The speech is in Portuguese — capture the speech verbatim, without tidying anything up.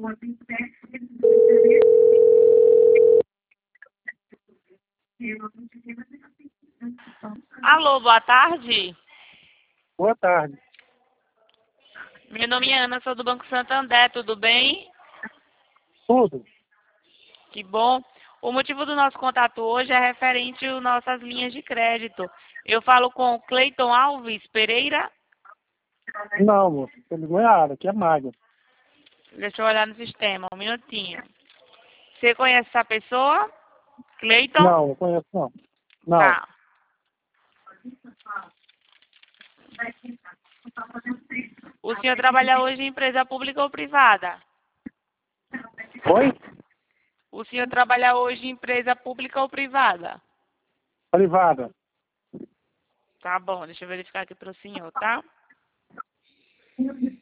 Alô, boa tarde. Boa tarde. Meu nome é Ana, sou do Banco Santander, tudo bem? Tudo? Que bom. O motivo do nosso contato hoje é referente às nossas linhas de crédito. Eu falo com o Cleiton Alves Pereira. Não, moço. Você ligou errado. Aqui é Maga. Deixa eu olhar no sistema, um minutinho. Você conhece essa pessoa? Cleiton? Não, não conheço não. Não. Tá. O senhor trabalha hoje em empresa pública ou privada? Oi? O senhor trabalha hoje em empresa pública ou privada? Privada. Tá bom, deixa eu verificar aqui para o senhor, tá?